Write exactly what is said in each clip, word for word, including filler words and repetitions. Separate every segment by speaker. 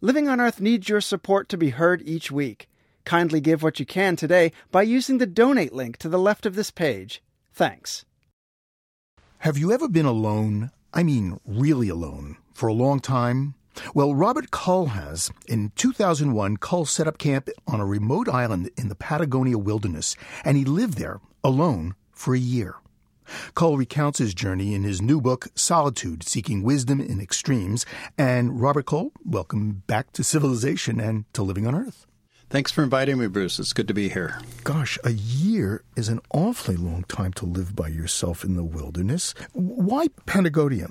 Speaker 1: Living on Earth needs your support to be heard each week. Kindly give what you can today by using the donate link to the left of this page. Thanks.
Speaker 2: Have you ever been alone? I mean, really alone, for a long time? Well, Robert Cull has. In two thousand one, Cull set up camp on a remote island in the Patagonia wilderness, and he lived there, alone, for a year. Cull recounts his journey in his new book, Solitude, Seeking Wisdom in Extremes. And Robert Cull, welcome back to civilization and to living on Earth.
Speaker 3: Thanks for inviting me, Bruce. It's good to be here.
Speaker 2: Gosh, a year is an awfully long time to live by yourself in the wilderness. Why Patagonia?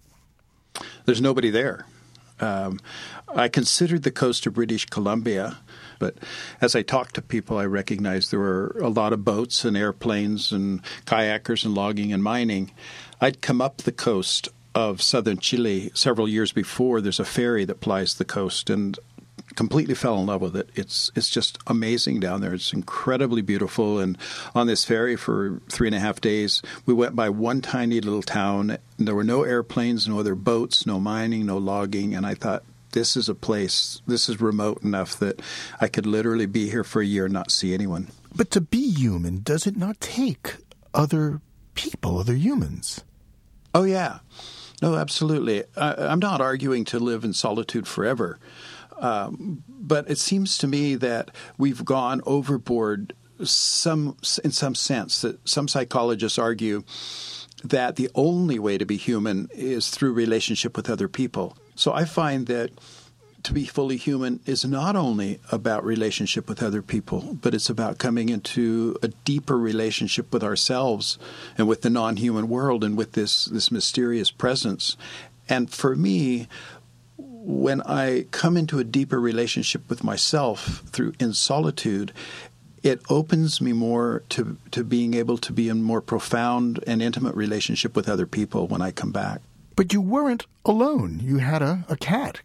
Speaker 3: There's nobody there. Um, I considered the coast of British Columbia, but as I talked to people, I recognized there were a lot of boats and airplanes and kayakers and logging and mining. I'd come up the coast of southern Chile several years before. There's a ferry that plies the coast, and completely fell in love with it. It's it's just amazing down there. It's incredibly beautiful. And on this ferry for three and a half days, we went by one tiny little town. And there were no airplanes, no other boats, no mining, no logging. And I thought, this is a place, this is remote enough that I could literally be here for a year and not see anyone.
Speaker 2: But to be human, does it not take other people, other humans?
Speaker 3: Oh, yeah. No, absolutely. I, I'm not arguing to live in solitude forever. Um, but it seems to me that we've gone overboard some in some sense, that some psychologists argue that the only way to be human is through relationship with other people. So I find that to be fully human is not only about relationship with other people, but it's about coming into a deeper relationship with ourselves and with the non-human world and with this, this mysterious presence. And for me, when I come into a deeper relationship with myself through in solitude, it opens me more to, to being able to be in more profound and intimate relationship with other people when I come back.
Speaker 2: But you weren't alone. You had a, a cat.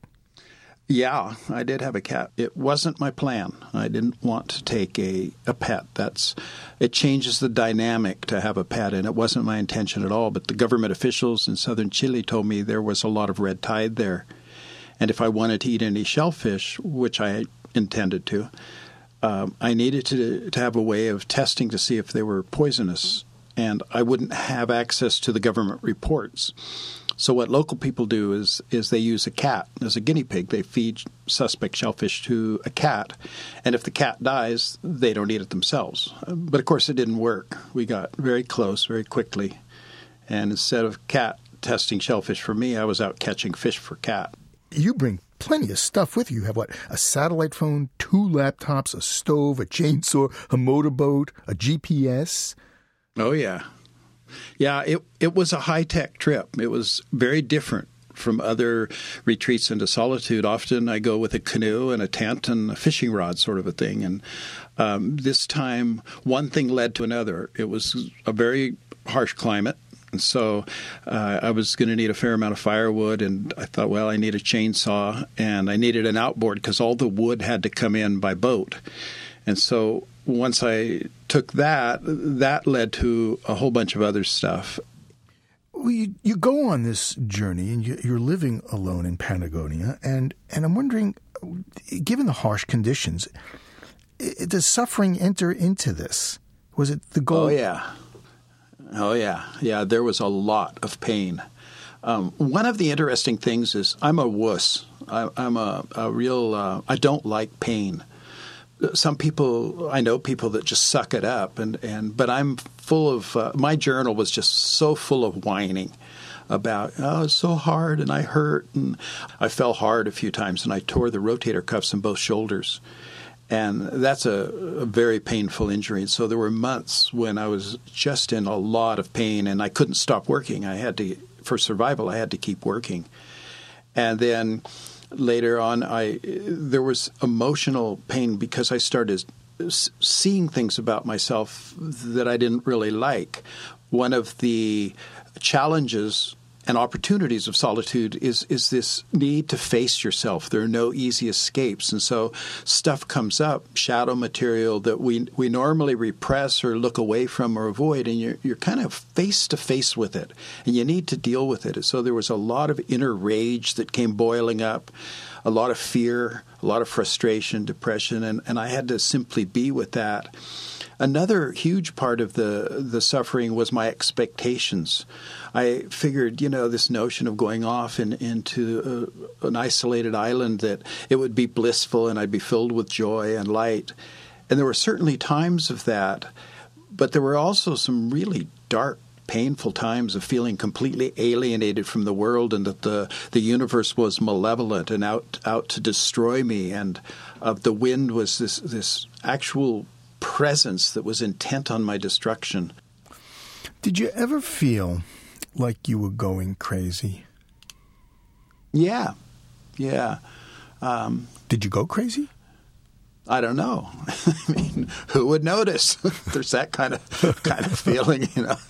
Speaker 3: Yeah, I did have a cat. It wasn't my plan. I didn't want to take a, a pet. That's it changes the dynamic to have a pet, and it wasn't my intention at all. But the government officials in southern Chile told me there was a lot of red tide there. And if I wanted to eat any shellfish, which I intended to, um, I needed to, to have a way of testing to see if they were poisonous. And I wouldn't have access to the government reports. So what local people do is is they use a cat as a guinea pig. They feed suspect shellfish to a cat. And if the cat dies, they don't eat it themselves. But, of course, it didn't work. We got very close very quickly. And instead of cat testing shellfish for me, I was out catching fish for cat.
Speaker 2: You bring plenty of stuff with you. You have, what, a satellite phone, two laptops, a stove, a chainsaw, a motorboat, a G P S.
Speaker 3: Oh, yeah. Yeah, it it was a high-tech trip. It was very different from other retreats into solitude. Often I go with a canoe and a tent and a fishing rod sort of a thing. And um, this time, one thing led to another. It was a very harsh climate. And so uh, I was going to need a fair amount of firewood, and I thought, well, I need a chainsaw, and I needed an outboard because all the wood had to come in by boat. And so once I took that, that led to a whole bunch of other stuff.
Speaker 2: Well, you, you go on this journey, and you, you're living alone in Patagonia, and, and I'm wondering, given the harsh conditions, does suffering enter into this? Was it the goal?
Speaker 3: Oh, yeah. Oh, yeah. Yeah, there was a lot of pain. Um, one of the interesting things is I'm a wuss. I, I'm a, a real uh, – I don't like pain. Some people – I know people that just suck it up, and, and but I'm full of uh, – my journal was just so full of whining about, oh, it's so hard and I hurt. And I fell hard a few times, and I tore the rotator cuffs in both shoulders. And that's a, a very painful injury. And so there were months when I was just in a lot of pain, and I couldn't stop working. I had to, for survival, I had to keep working. And then later on, I there was emotional pain because I started seeing things about myself that I didn't really like. One of the challenges and opportunities of solitude is is this need to face yourself. There are no easy escapes. And so stuff comes up, shadow material that we we normally repress or look away from or avoid, and you're, you're kind of face-to-face with it, and you need to deal with it. So there was a lot of inner rage that came boiling up. a lot of fear, a lot of frustration, depression, and, and I had to simply be with that. Another huge part of the, the suffering was my expectations. I figured, you know, this notion of going off in, into a, an isolated island, that it would be blissful and I'd be filled with joy and light. And there were certainly times of that, but there were also some really dark, painful times of feeling completely alienated from the world, and that the, the universe was malevolent and out out to destroy me, and uh, the wind was this this actual presence that was intent on my destruction.
Speaker 2: Did you ever feel like you were going crazy?
Speaker 3: Yeah, yeah. Um,
Speaker 2: Did you go crazy?
Speaker 3: I don't know. I mean, who would notice? There's that kind of kind of feeling, you know.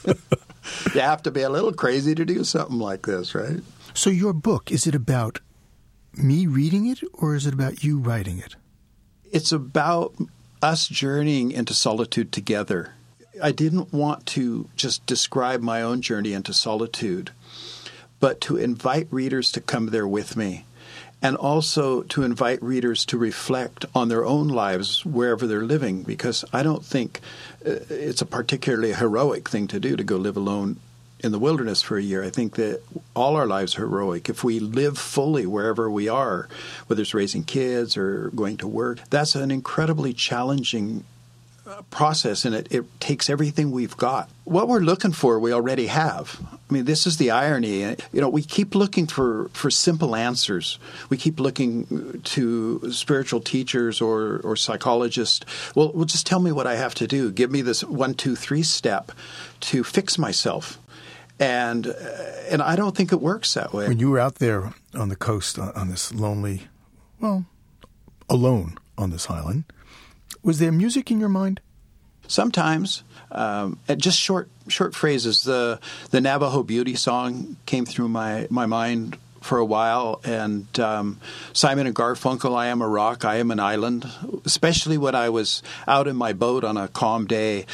Speaker 3: You have to be a little crazy to do something like this, right?
Speaker 2: So your book, is it about me reading it, or is it about you writing it?
Speaker 3: It's about us journeying into solitude together. I didn't want to just describe my own journey into solitude, but to invite readers to come there with me, and also to invite readers to reflect on their own lives wherever they're living, because I don't think it's a particularly heroic thing to do to go live alone in the wilderness for a year. I think that all our lives are heroic. If we live fully wherever we are, whether it's raising kids or going to work, that's an incredibly challenging process, and it, it takes everything we've got. What we're looking for, we already have. I mean, this is the irony. You know, we keep looking for, for simple answers. We keep looking to spiritual teachers or, or psychologists. Well, well, just tell me what I have to do. Give me this one, two, three step to fix myself. And and I don't think it works that way.
Speaker 2: When you were out there on the coast on, on this lonely, well, alone on this island, was there music in your mind?
Speaker 3: Sometimes, um, just short short phrases. The the Navajo Beauty song came through my, my mind for a while, and um, Simon and Garfunkel, I Am a Rock, I Am an Island, especially when I was out in my boat on a calm day,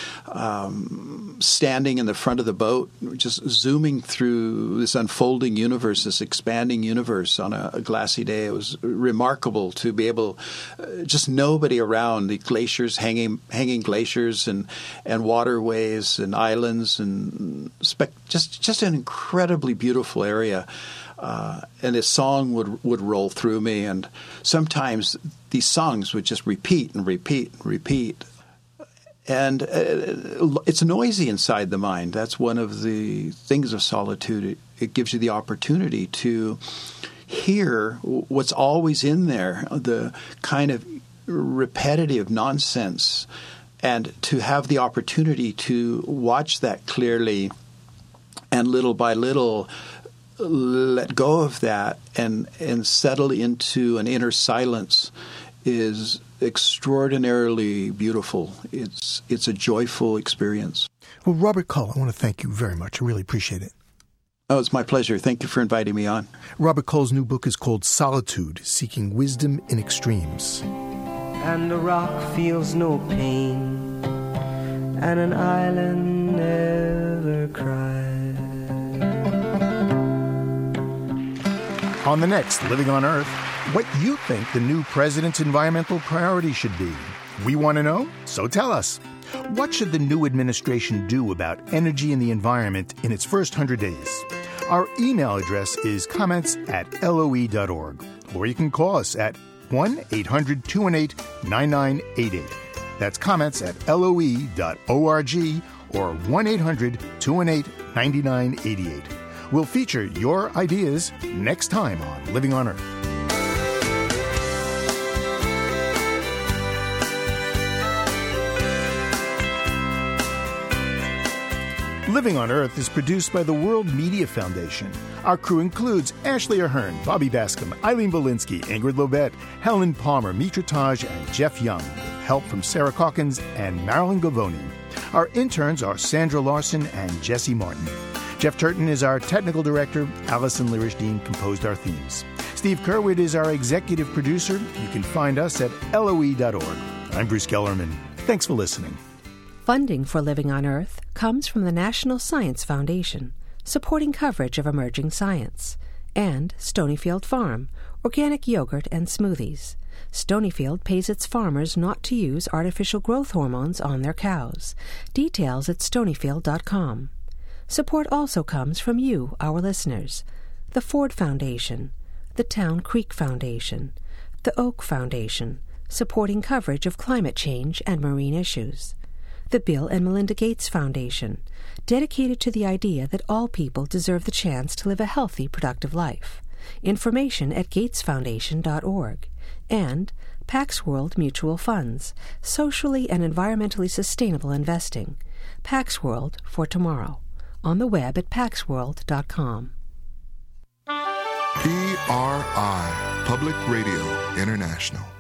Speaker 3: um, standing in the front of the boat, just zooming through this unfolding universe, this expanding universe on a, a glassy day. It was remarkable to be able, uh, just nobody around, the glaciers, hanging hanging glaciers and, and waterways and islands, and spec- just, just an incredibly beautiful area. Uh, and this song would would roll through me, and sometimes these songs would just repeat and repeat and repeat. And uh, it's noisy inside the mind. That's one of the things of solitude. It, it gives you the opportunity to hear what's always in there, the kind of repetitive nonsense, and to have the opportunity to watch that clearly, and little by little let go of that and and settle into an inner silence is extraordinarily beautiful. It's it's a joyful experience.
Speaker 2: Well, Robert Cull, I want to thank you very much. I really appreciate it.
Speaker 3: Oh, it's my pleasure. Thank you for inviting me on.
Speaker 2: Robert Cull's new book is called Solitude, Seeking Wisdom in Extremes.
Speaker 4: And a rock feels no pain, and an island never cries.
Speaker 2: On the next Living on Earth, what you think the new president's environmental priorities should be. We want to know, so tell us. What should the new administration do about energy and the environment in its first hundred days? Our email address is comments at L O E dot org, or you can call us at one eight hundred two one eight nine nine eight eight. That's comments at L O E dot org or one eight hundred two one eight nine nine eight eight. We'll feature your ideas next time on Living on Earth. Living on Earth is produced by the World Media Foundation. Our crew includes Ashley Ahern, Bobby Bascom, Eileen Belinsky, Ingrid Lobet, Helen Palmer, Mitra Taj, and Jeff Young, with help from Sarah Calkins and Marilyn Gavoni. Our interns are Sandra Larson and Jesse Martin. Jeff Turton is our technical director. Allison Lirish-Dean composed our themes. Steve Kerwood is our executive producer. You can find us at L O E dot org. I'm Bruce Gellerman. Thanks for listening.
Speaker 5: Funding for Living on Earth comes from the National Science Foundation, supporting coverage of emerging science, and Stonyfield Farm, organic yogurt and smoothies. Stonyfield pays its farmers not to use artificial growth hormones on their cows. Details at stonyfield dot com. Support also comes from you, our listeners. The Ford Foundation, the Town Creek Foundation, the Oak Foundation, supporting coverage of climate change and marine issues. The Bill and Melinda Gates Foundation, dedicated to the idea that all people deserve the chance to live a healthy, productive life. Information at gates foundation dot org. And Pax World Mutual Funds, socially and environmentally sustainable investing. Pax World for tomorrow. On the web at pax world dot com.
Speaker 6: P R I, Public Radio International.